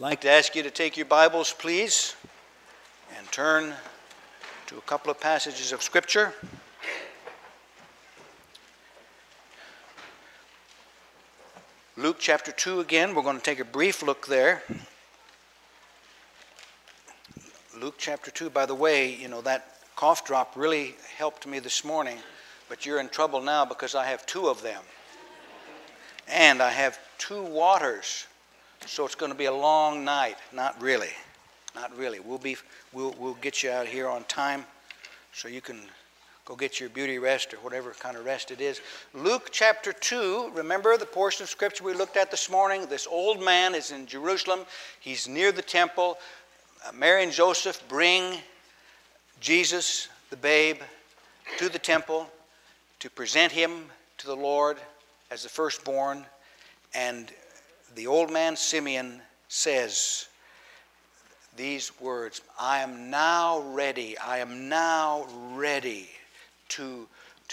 like to ask you to take your Bibles, please, and turn to a couple of passages of Scripture. Luke chapter 2 again. We're going to take a brief look there. Luke chapter 2, by the way, that cough drop really helped me this morning, but you're in trouble now because I have two of them. And I have two waters. So it's going to be a long night. Not really. Not really. We'll get you out here on time so you can go get your beauty rest or whatever kind of rest it is. Luke chapter 2, remember the portion of Scripture we looked at this morning? This old man is in Jerusalem. He's near the temple. Mary and Joseph bring Jesus, the babe, to the temple to present him to the Lord as the firstborn. And the old man Simeon says these words, I am now ready to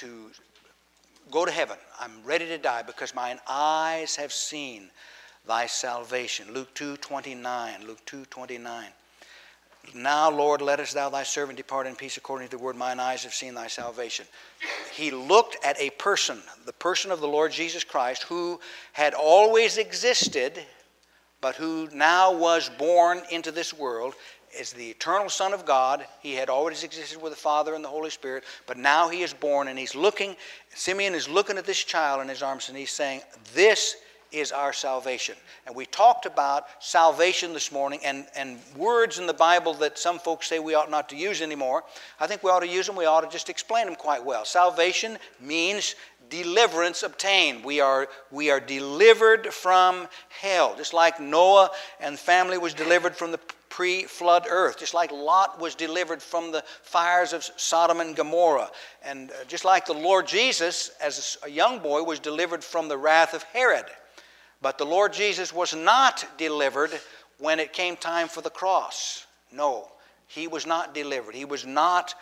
go to heaven. I'm ready to die because mine eyes have seen thy salvation. Luke 2:29. Now, Lord, lettest thou thy servant depart in peace according to the word. Mine eyes have seen thy salvation. He looked at a person, the person of the Lord Jesus Christ, who had always existed, but who now was born into this world as the eternal Son of God. He had always existed with the Father and the Holy Spirit, but now he is born, and Simeon is looking at this child in his arms, and he's saying, this is our salvation. And we talked about salvation this morning and words in the Bible that some folks say we ought not to use anymore. I think we ought to use them. We ought to just explain them quite well. Salvation means deliverance obtained. We are delivered from hell. Just like Noah and family was delivered from the pre-flood earth. Just like Lot was delivered from the fires of Sodom and Gomorrah. And just like the Lord Jesus, as a young boy, was delivered from the wrath of Herod. But the Lord Jesus was not delivered when it came time for the cross. No, he was not delivered. He was not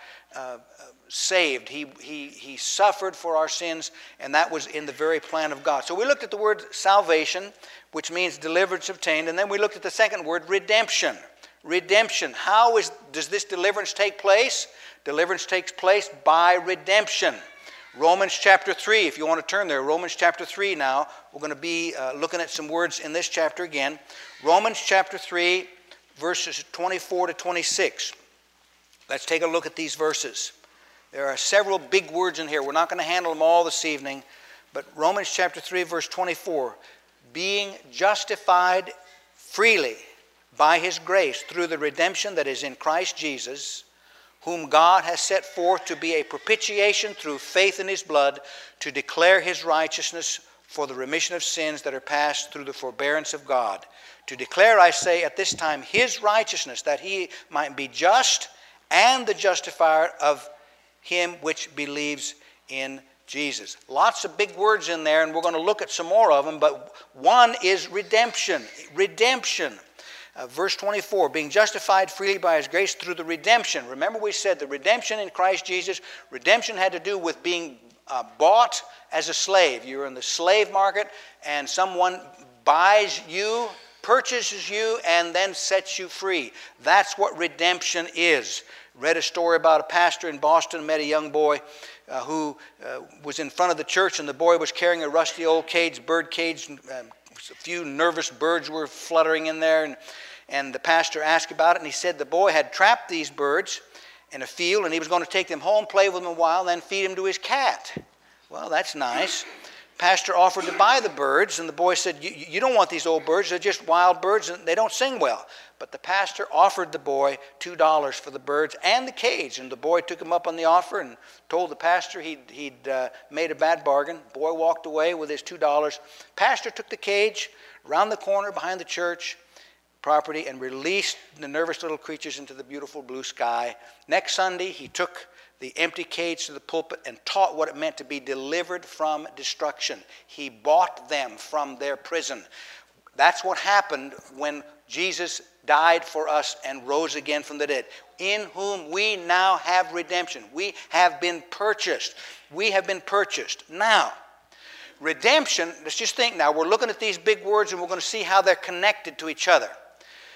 saved. He suffered for our sins, and that was in the very plan of God. So we looked at the word salvation, which means deliverance obtained, and then we looked at the second word, redemption. Redemption. How does this deliverance take place? Deliverance takes place by redemption. Romans chapter 3, if you want to turn there, Romans chapter 3 now. We're going to be looking at some words in this chapter again. Romans chapter 3, verses 24 to 26. Let's take a look at these verses. There are several big words in here. We're not going to handle them all this evening. But Romans chapter 3, verse 24. Being justified freely by his grace through the redemption that is in Christ Jesus, whom God has set forth to be a propitiation through faith in his blood, to declare his righteousness for the remission of sins that are passed through the forbearance of God. To declare, I say, at this time his righteousness, that he might be just and the justifier of him which believes in Jesus. Lots of big words in there, and we're going to look at some more of them, but one is redemption. Redemption. Verse 24, being justified freely by his grace through the redemption. Remember we said the redemption in Christ Jesus, redemption had to do with being bought as a slave. You're in the slave market and someone buys you, purchases you, and then sets you free. That's what redemption is. Read a story about a pastor in Boston, met a young boy who was in front of the church, and the boy was carrying a rusty old cage, bird cage. A few nervous birds were fluttering in there, and the pastor asked about it, and he said the boy had trapped these birds in a field, and he was going to take them home, play with them a while, then feed them to his cat. Well, that's nice. Pastor offered to buy the birds, and the boy said, you don't want these old birds, they're just wild birds, and they don't sing well. But the pastor offered the boy $2 for the birds and the cage, and the boy took him up on the offer and told the pastor he'd made a bad bargain. The boy walked away with his $2. Pastor took the cage around the corner behind the church property and released the nervous little creatures into the beautiful blue sky. Next Sunday, he took the empty cage to the pulpit and taught what it meant to be delivered from destruction. He bought them from their prison. That's what happened when Jesus died for us and rose again from the dead, in whom we now have redemption. We have been purchased. We have been purchased. Now, redemption, let's just think now, we're looking at these big words and we're going to see how they're connected to each other.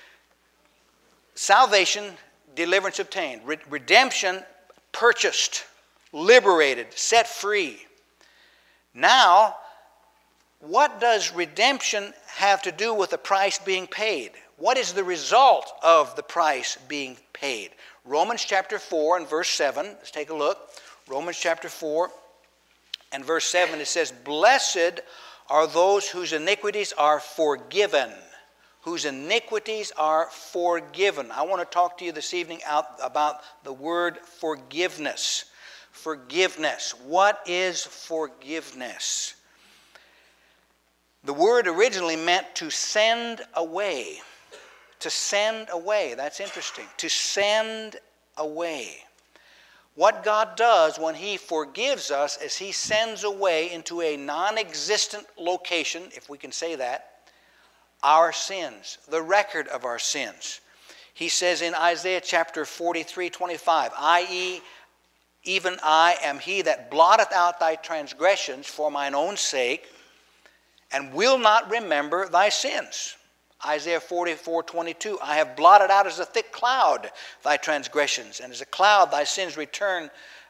salvation, deliverance obtained. Redemption, purchased, liberated, set free. Now, what does redemption have to do with the price being paid? What is the result of the price being paid? Romans chapter 4 and verse 7. Let's take a look. Romans chapter 4 and verse 7. It says, "Blessed are those whose iniquities are forgiven." Whose iniquities are forgiven. I want to talk to you this evening about the word forgiveness. Forgiveness. What is forgiveness? The word originally meant to send away. To send away. That's interesting. To send away. What God does when He forgives us is He sends away into a non-existent location, if we can say that, our sins, the record of our sins. He says in Isaiah chapter 43:25, I.e., even I am He that blotteth out thy transgressions for mine own sake, and will not remember thy sins. Isaiah 44:22, I have blotted out as a thick cloud thy transgressions, and as a cloud thy sins return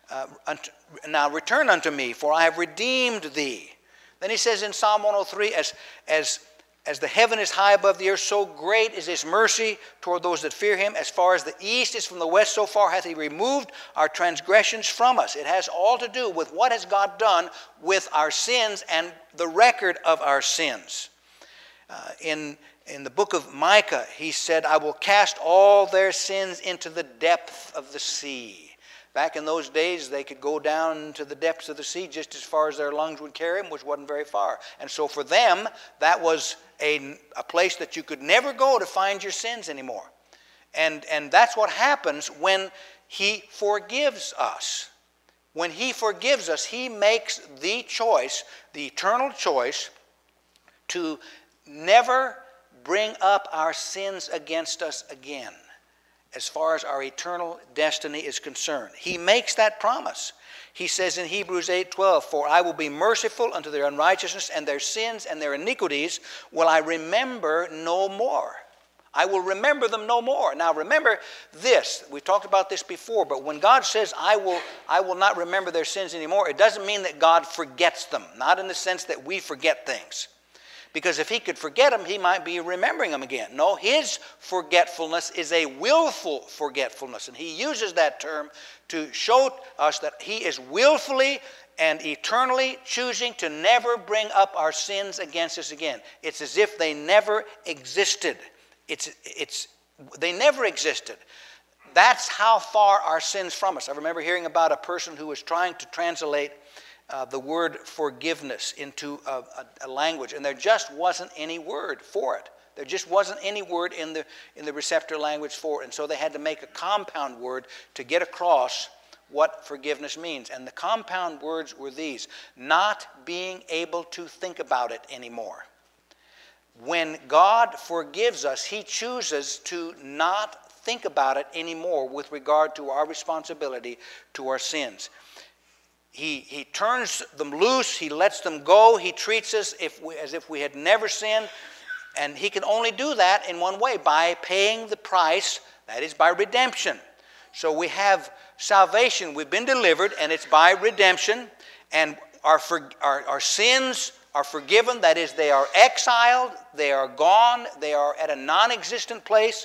unto me, for I have redeemed thee. Then he says in Psalm 103, as the heaven is high above the earth, so great is His mercy toward those that fear Him. As far as the east is from the west, so far hath He removed our transgressions from us. It has all to do with what has God done with our sins and the record of our sins. In the book of Micah, he said, I will cast all their sins into the depth of the sea. Back in those days, they could go down to the depths of the sea just as far as their lungs would carry them, which wasn't very far. And so for them, that was a place that you could never go to find your sins anymore. And that's what happens when He forgives us. When He forgives us, He makes the choice, the eternal choice, to never bring up our sins against us again, as far as our eternal destiny is concerned. He makes that promise. He says in Hebrews 8:12, for I will be merciful unto their unrighteousness, and their sins and their iniquities will I remember no more. I will remember them no more. Now remember this, we talked about this before, but when God says I will not remember their sins anymore, it doesn't mean that God forgets them, not in the sense that we forget things. Because if He could forget them, He might be remembering them again. No, His forgetfulness is a willful forgetfulness. And He uses that term to show us that He is willfully and eternally choosing to never bring up our sins against us again. It's as if they never existed. They never existed. That's how far our sins from us. I remember hearing about a person who was trying to translate the word forgiveness into a language, and there just wasn't any word for it. There just wasn't any word in the receptor language for it, and so they had to make a compound word to get across what forgiveness means. And the compound words were these: not being able to think about it anymore. When God forgives us, He chooses to not think about it anymore with regard to our responsibility to our sins. He turns them loose. He lets them go. He treats us as if we had never sinned. And He can only do that in one way, by paying the price, that is by redemption. So we have salvation. We've been delivered, and it's by redemption. And our sins are forgiven. That is, they are exiled. They are gone. They are at a non-existent place.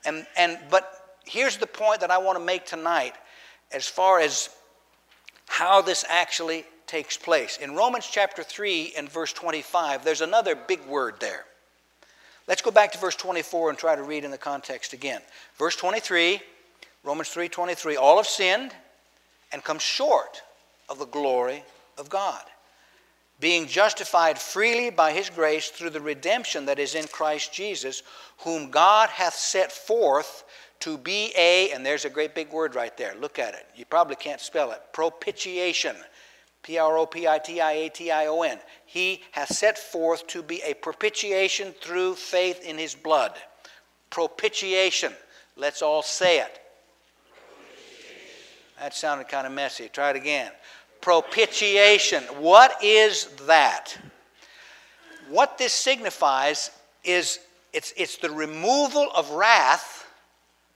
But here's the point that I want to make tonight as far as how this actually takes place. In Romans chapter 3 and verse 25, there's another big word there. Let's go back to verse 24 and try to read in the context again. Verse 23, Romans 3:23, all have sinned and come short of the glory of God, being justified freely by His grace through the redemption that is in Christ Jesus, whom God hath set forth to be and there's a great big word right there. Look at it. You probably can't spell it. Propitiation. Propitiation. He hath set forth to be a propitiation through faith in His blood. Propitiation. Let's all say it. That sounded kind of messy. Try it again. Propitiation. What is that? What this signifies is it's the removal of wrath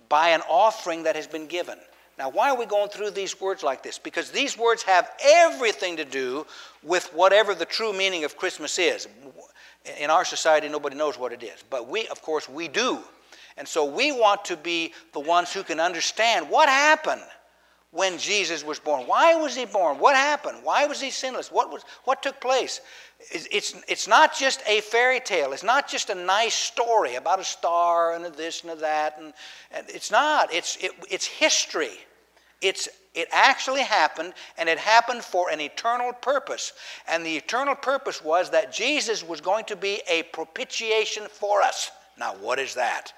by an offering that has been given. Now, why are we going through these words like this? Because these words have everything to do with whatever the true meaning of Christmas is. In our society, nobody knows what it is. But we, of course, we do. And so we want to be the ones who can understand what happened when Jesus was born. Why was he born? What happened? Why was he sinless? What took place? It's not just a fairy tale. It's not just a nice story about a star and a this and a that. And it's not. It's history. It actually happened, and it happened for an eternal purpose. And the eternal purpose was that Jesus was going to be a propitiation for us. Now, what is that?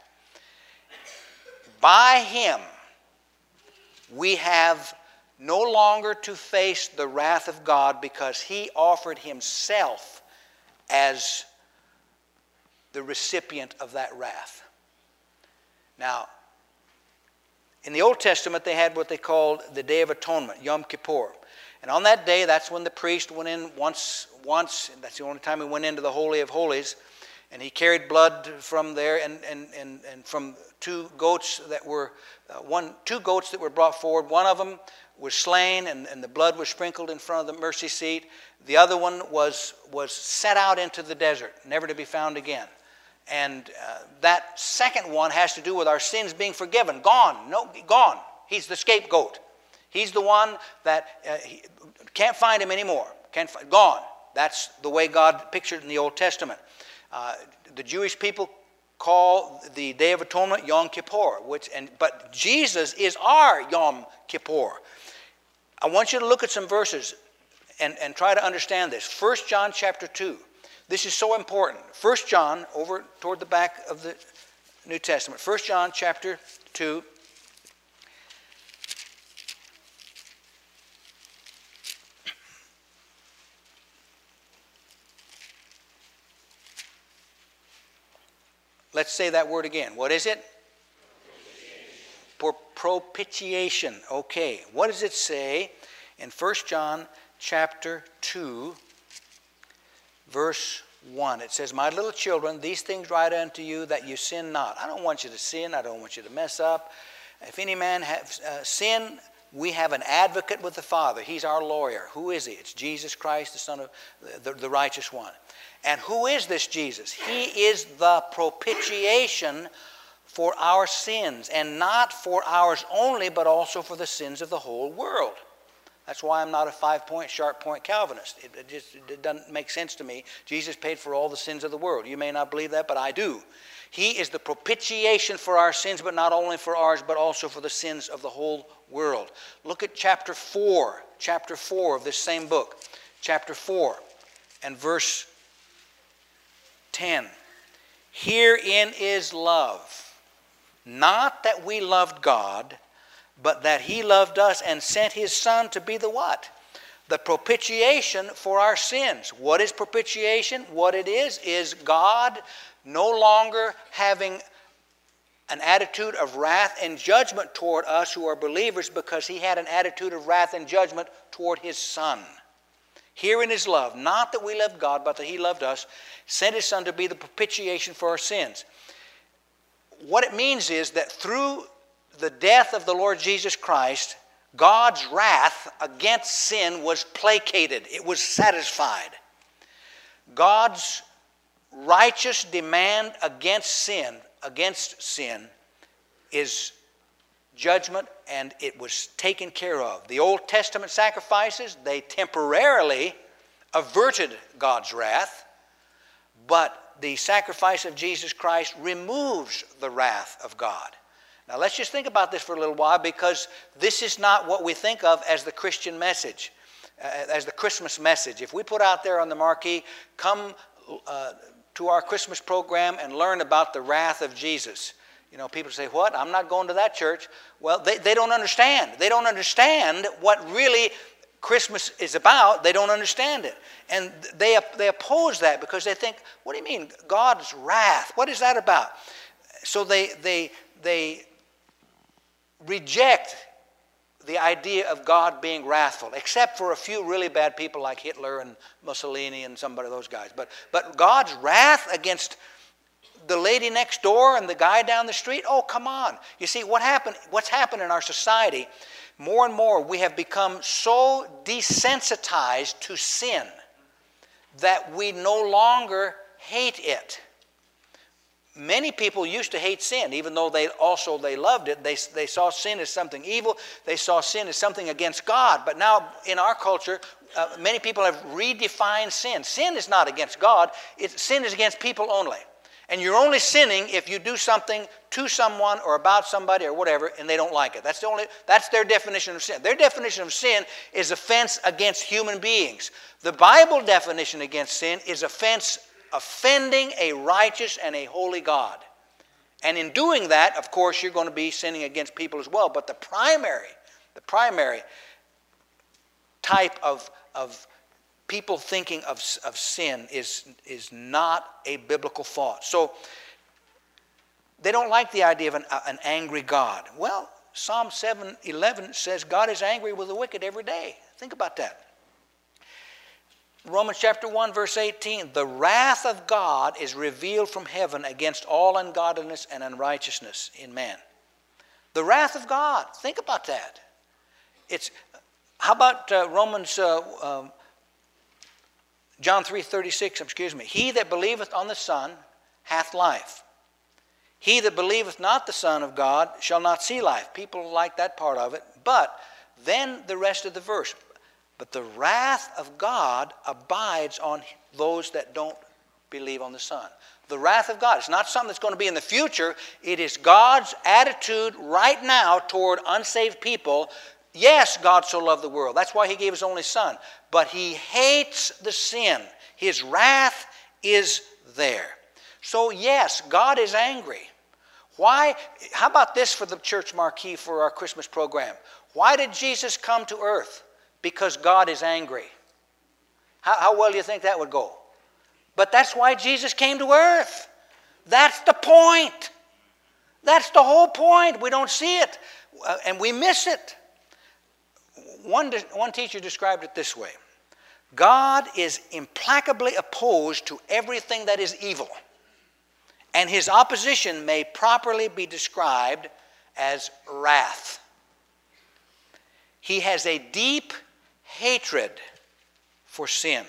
By him, we have no longer to face the wrath of God because he offered himself as the recipient of that wrath. Now, in the Old Testament, they had what they called the Day of Atonement, Yom Kippur. And on that day, that's when the priest went in once, and that's the only time he went into the Holy of Holies. And he carried blood from there and from two goats that were brought forward. One of them was slain, and the blood was sprinkled in front of the mercy seat. The other one was set out into the desert, never to be found again. And that second one has to do with our sins being forgiven. Gone. He's the scapegoat. He's the one that can't find him anymore. Gone. That's the way God pictured it in the Old Testament. The Jewish people call the Day of Atonement Yom Kippur, but Jesus is our Yom Kippur. I want you to look at some verses and try to understand this. 1 John chapter 2. This is so important. 1 John, over toward the back of the New Testament. 1 John chapter 2. Let's say that word again. What is it? Propitiation. Okay. What does it say in 1 John chapter 2, verse 1? It says, "My little children, these things write unto you that you sin not." I don't want you to sin. I don't want you to mess up. If any man have sin, we have an advocate with the Father. He's our lawyer. Who is he? It's Jesus Christ, the Son of the righteous one. And who is this Jesus? He is the propitiation for our sins, and not for ours only, but also for the sins of the whole world. That's why I'm not a 5-point, sharp-point Calvinist. It doesn't make sense to me. Jesus paid for all the sins of the world. You may not believe that, but I do. He is the propitiation for our sins, but not only for ours, but also for the sins of the whole world. Look at chapter 4 of this same book. Chapter 4 and verse 10. "Herein is love, not that we loved God, but that he loved us and sent his Son to be the what? The propitiation for our sins." What is propitiation? What it is God no longer having an attitude of wrath and judgment toward us who are believers, because he had an attitude of wrath and judgment toward his Son. Herein is love, not that we loved God, but that he loved us, sent his Son to be the propitiation for our sins. What it means is that through the death of the Lord Jesus Christ, God's wrath against sin was placated. It was satisfied. God's righteous demand against sin is judgment, and it was taken care of. The Old Testament sacrifices, they temporarily averted God's wrath, but the sacrifice of Jesus Christ removes the wrath of God. Now let's just think about this for a little while, because this is not what we think of as the Christian message, as the Christmas message. If we put out there on the marquee, "Come to our Christmas program and learn about the wrath of Jesus," you know, people say, "What? I'm not going to that church." Well, they don't understand. They don't understand what really Christmas is about. They don't understand it. And they oppose that because they think, "What do you mean, God's wrath? What is that about?" So they reject the idea of God being wrathful, except for a few really bad people like Hitler and Mussolini and somebody of those guys. But God's wrath against the lady next door and the guy down the street? Oh, come on. You see, what's happened in our society, more and more we have become so desensitized to sin that we no longer hate it. Many people used to hate sin, even though they loved it. They saw sin as something evil. They saw sin as something against God. But now in our culture, many people have redefined sin. Sin is not against God. Sin is against people only. And you're only sinning if you do something to someone or about somebody or whatever, and they don't like it. That's their definition of sin. Their definition of sin is offense against human beings. The Bible definition against sin is offending a righteous and a holy God. And in doing that, of course, you're going to be sinning against people as well. But the primary type of people thinking of sin is not a biblical thought. So they don't like the idea of an angry God. Well, Psalm 7:11 says God is angry with the wicked every day. Think about that. Romans chapter 1, verse 18, the wrath of God is revealed from heaven against all ungodliness and unrighteousness in man. The wrath of God. Think about that. How about John 3:36, He that believeth on the Son hath life. He that believeth not the Son of God shall not see life. People like that part of it. But then the rest of the verse. But the wrath of God abides on those that don't believe on the Son. The wrath of God. It's not something that's going to be in the future. It is God's attitude right now toward unsaved people. Yes, God so loved the world. That's why He gave His only Son. But He hates the sin. His wrath is there. So yes, God is angry. Why? How about this for the church marquee for our Christmas program? Why did Jesus come to earth? Because God is angry. How well do you think that would go? But that's why Jesus came to earth. That's the point. That's the whole point. We don't see it, and we miss it. One teacher described it this way. God is implacably opposed to everything that is evil. And His opposition may properly be described as wrath. He has a deep hatred for sin.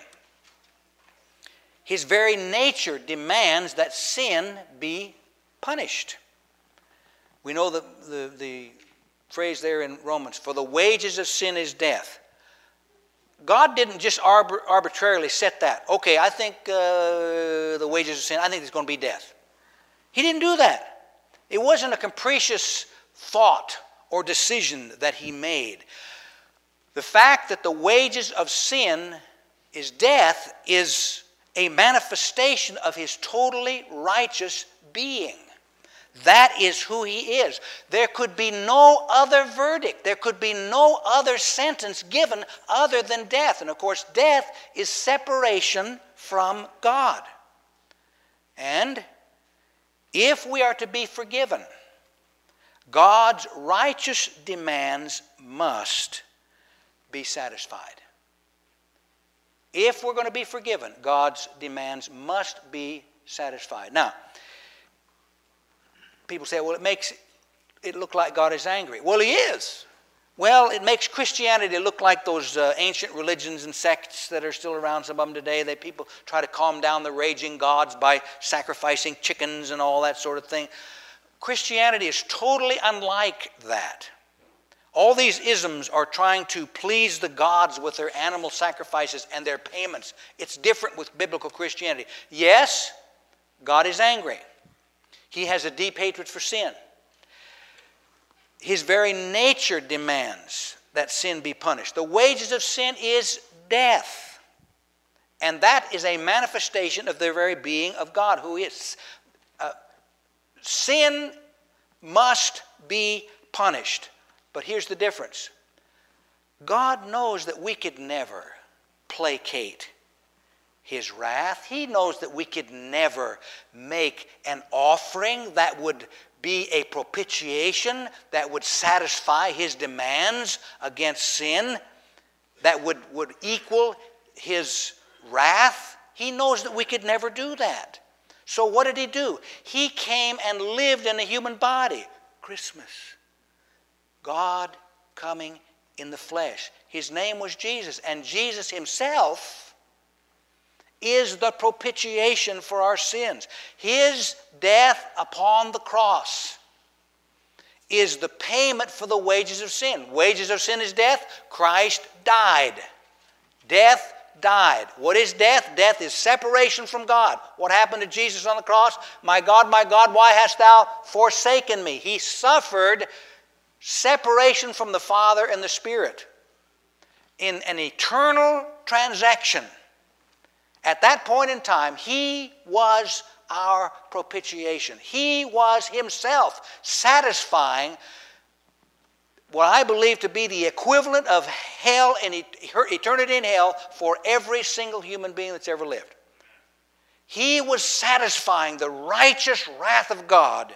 His very nature demands that sin be punished. We know the phrase there in Romans, for the wages of sin is death. God didn't just arbitrarily set that. Okay, I think the wages of sin, I think it's going to be death. He didn't do that. It wasn't a capricious thought or decision that He made. The fact that the wages of sin is death is a manifestation of His totally righteous being. That is who He is. There could be no other verdict. There could be no other sentence given other than death. And of course, death is separation from God. And if we are to be forgiven, God's righteous demands must be satisfied. If we're going to be forgiven, God's demands must be satisfied. Now, people say, well, it makes it look like God is angry. Well, He is. Well, it makes Christianity look like those ancient religions and sects that are still around, some of them today. People try to calm down the raging gods by sacrificing chickens and all that sort of thing. Christianity is totally unlike that. All these isms are trying to please the gods with their animal sacrifices and their payments. It's different with biblical Christianity. Yes, God is angry. He has a deep hatred for sin. His very nature demands that sin be punished. The wages of sin is death. And that is a manifestation of the very being of God, who is. Sin must be punished. But here's the difference. God knows that we could never placate His wrath. He knows that we could never make an offering that would be a propitiation, that would satisfy His demands against sin, that would equal His wrath. He knows that we could never do that. So what did he do? He came and lived in a human body. Christmas. God coming in the flesh. His name was Jesus, and Jesus himself is the propitiation for our sins. His death upon the cross is the payment for the wages of sin. Wages of sin is death. Christ died. Death died. What is death? Death is separation from God. What happened to Jesus on the cross? My God, why hast thou forsaken me? He suffered separation from the Father and the Spirit in an eternal transaction. At that point in time, he was our propitiation. He was himself satisfying what I believe to be the equivalent of hell and eternity in hell for every single human being that's ever lived. He was satisfying the righteous wrath of God.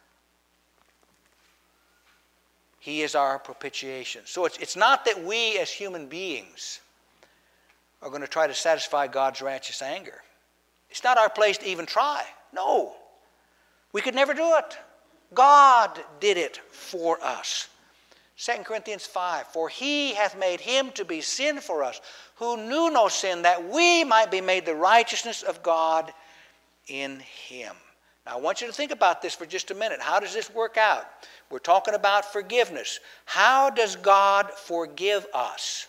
He is our propitiation. So it's not that we as human beings are going to try to satisfy God's righteous anger. It's not our place to even try. No. We could never do it. God did it for us. 2 Corinthians 5, for he hath made him to be sin for us, who knew no sin, that we might be made the righteousness of God in him. Now I want you to think about this for just a minute. How does this work out? We're talking about forgiveness. How does God forgive us?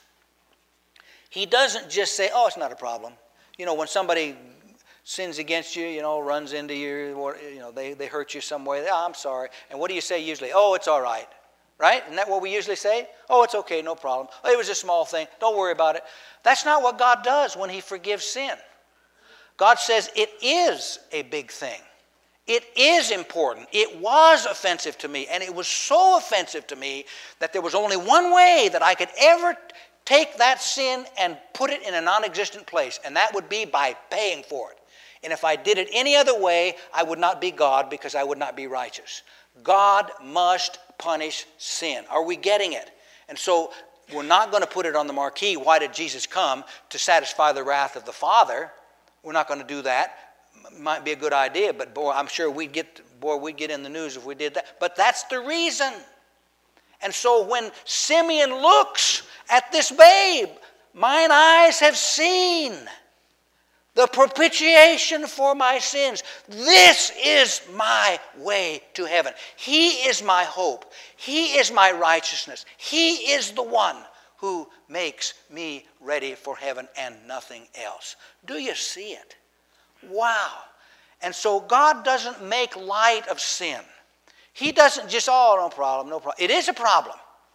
He doesn't just say, oh, it's not a problem. You know, when somebody sins against you, you know, runs into you, or, you know, they hurt you some way, oh, I'm sorry. And what do you say usually? Oh, it's all right. Right? Isn't that what we usually say? Oh, it's okay, no problem. Oh, it was a small thing. Don't worry about it. That's not what God does when he forgives sin. God says it is a big thing. It is important. It was offensive to me, and it was so offensive to me that there was only one way that I could ever take that sin and put it in a non-existent place, and that would be by paying for it. And if I did it any other way, I would not be God, because I would not be righteous. God must punish sin. Are we getting it? And so we're not going to put it on the marquee, why did Jesus come? To satisfy the wrath of the Father. We're not going to do that. Might be a good idea, but boy, I'm sure we'd get in the news if we did that. But that's the reason. And so when Simeon looks at this babe, mine eyes have seen the propitiation for my sins. This is my way to heaven. He is my hope. He is my righteousness. He is the one who makes me ready for heaven and nothing else. Do you see it? Wow. And so God doesn't make light of sin. He doesn't just, oh, no problem, no problem. It is a problem.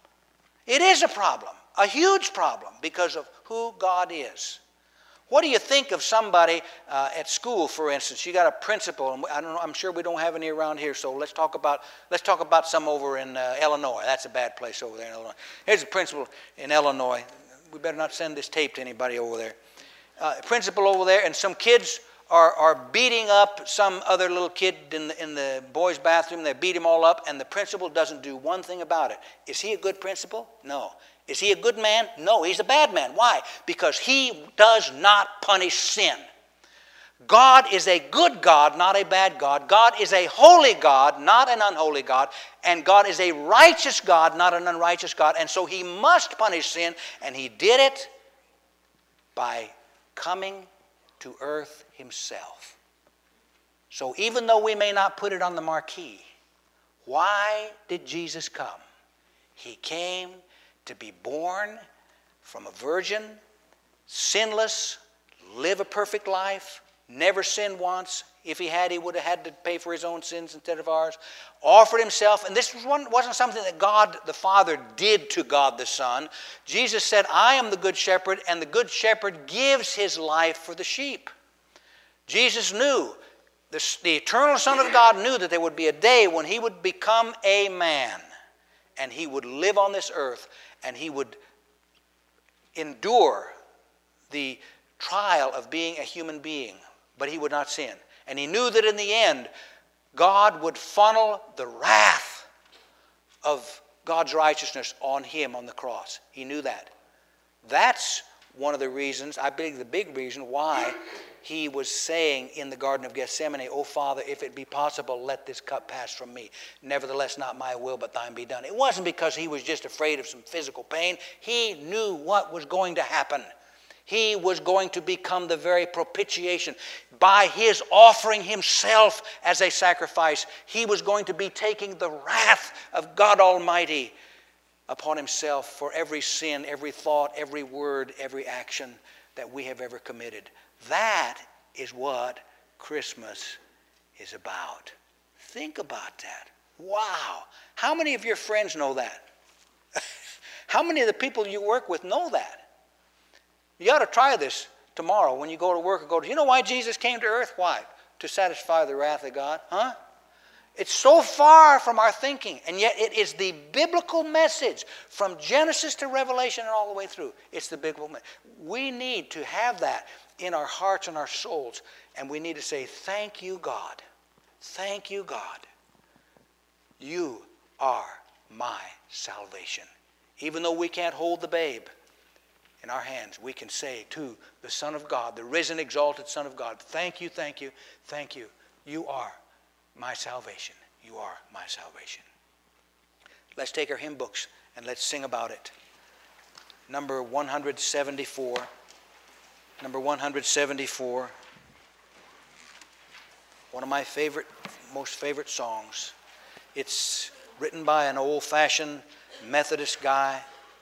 It is a problem. A huge problem because of who God is. What do you think of somebody at school, for instance? You got a principal, and I don't know, I'm sure we don't have any around here, so let's talk about some over in Illinois. That's a bad place over there in Illinois. Here's a principal in Illinois. We better not send this tape to anybody over there. Principal over there, and some kids are beating up some other little kid in the boys' bathroom. They beat him all up, and the principal doesn't do one thing about it. Is he a good principal? No. Is he a good man? No, he's a bad man. Why? Because he does not punish sin. God is a good God, not a bad God. God is a holy God, not an unholy God. And God is a righteous God, not an unrighteous God. And so he must punish sin, and he did it by coming to earth himself. So even though we may not put it on the marquee, why did Jesus come? He came to be born from a virgin, sinless, live a perfect life, never sinned once. If he had, he would have had to pay for his own sins instead of ours. Offered himself, and this wasn't something that God the Father did to God the Son. Jesus said, I am the good shepherd, and the good shepherd gives his life for the sheep. Jesus knew, the eternal Son of God knew that there would be a day when he would become a man, and he would live on this earth, and he would endure the trial of being a human being, but he would not sin. And he knew that in the end, God would funnel the wrath of God's righteousness on him on the cross. He knew that. That's one of the reasons, I believe the big reason why he was saying in the Garden of Gethsemane, "Oh, Father, if it be possible, let this cup pass from me. Nevertheless, not my will, but thine be done." It wasn't because he was just afraid of some physical pain. He knew what was going to happen. He was going to become the very propitiation. By his offering himself as a sacrifice, he was going to be taking the wrath of God Almighty upon himself for every sin, every thought, every word, every action that we have ever committed. That is what Christmas is about. Think about that. Wow. How many of your friends know that? How many of the people you work with know that? You ought to try this tomorrow when you go to work or you know why Jesus came to earth? Why? To satisfy the wrath of God? Huh? It's so far from our thinking, and yet it is the biblical message from Genesis to Revelation and all the way through. It's the biblical message. We need to have that in our hearts and our souls, and we need to say, "Thank you, God. Thank you, God. You are my salvation." Even though we can't hold the babe in our hands, we can say to the Son of God, the risen, exalted Son of God, "Thank you, thank you, thank you. You are my salvation. You are my salvation." Let's take our hymn books and let's sing about it. Number 174. Number 174. One of my most favorite songs. It's written by an old-fashioned Methodist guy,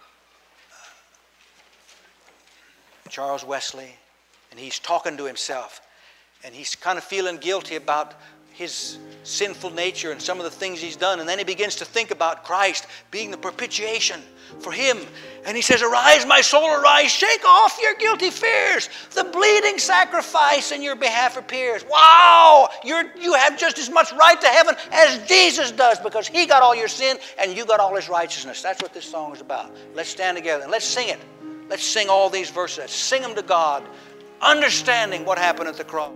Charles Wesley, and he's talking to himself, and he's kind of feeling guilty about his sinful nature and some of the things he's done, and then he begins to think about Christ being the propitiation for him, and he says, "Arise, my soul, arise, shake off your guilty fears. The bleeding sacrifice in your behalf appears." Wow! You have just as much right to heaven as Jesus does, because he got all your sin and you got all his righteousness. That's what this song is about. Let's stand together and let's sing it. Let's sing all these verses. Let's sing them to God, understanding what happened at the cross.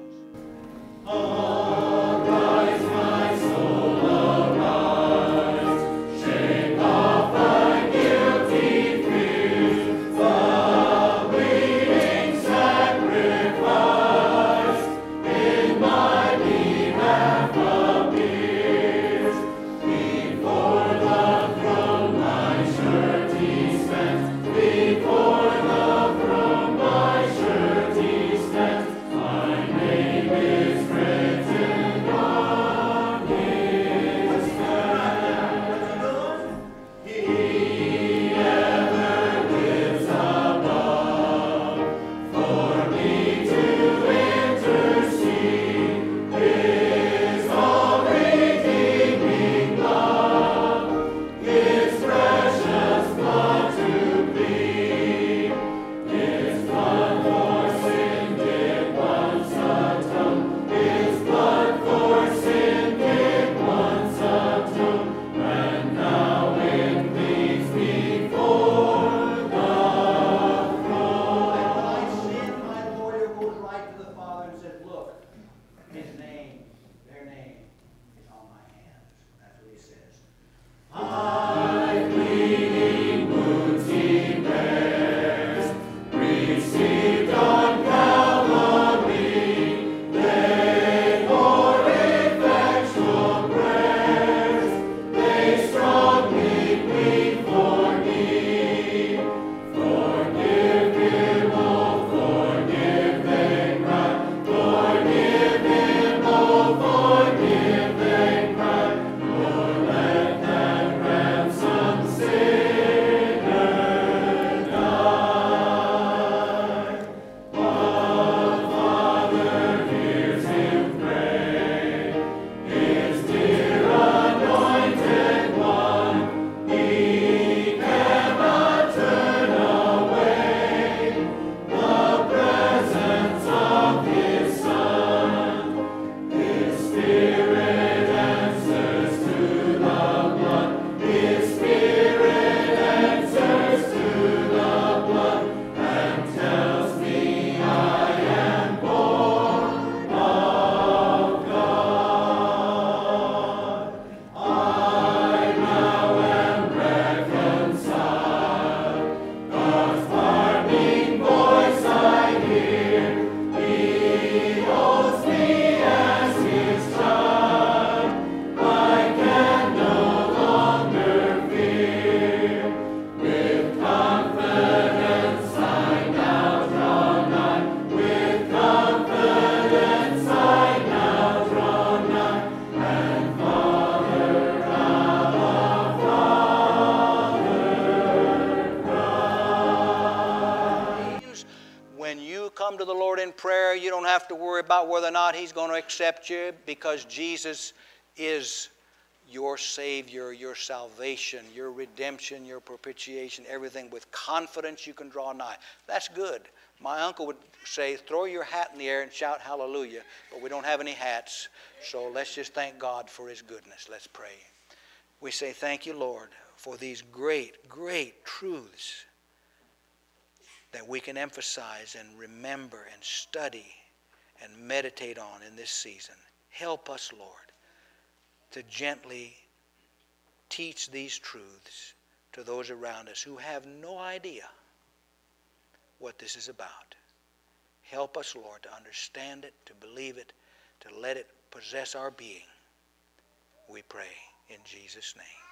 Arise, my soul, arise. Shake off thy guilty fears. The bleeding sacrifice in my behalf appears. Before the throne my surety stands. Before the throne my surety stands. My name is written You don't have to worry about whether or not He's going to accept you, because Jesus is your Savior, your salvation, your redemption, your propitiation, everything. With confidence you can draw nigh. That's good. My uncle would say, throw your hat in the air and shout hallelujah, but we don't have any hats, so let's just thank God for His goodness. Let's pray. We say thank you, Lord, for these great, great truths that we can emphasize and remember and study and meditate on in this season. Help us, Lord, to gently teach these truths to those around us who have no idea what this is about. Help us, Lord, to understand it, to believe it, to let it possess our being. We pray in Jesus' name.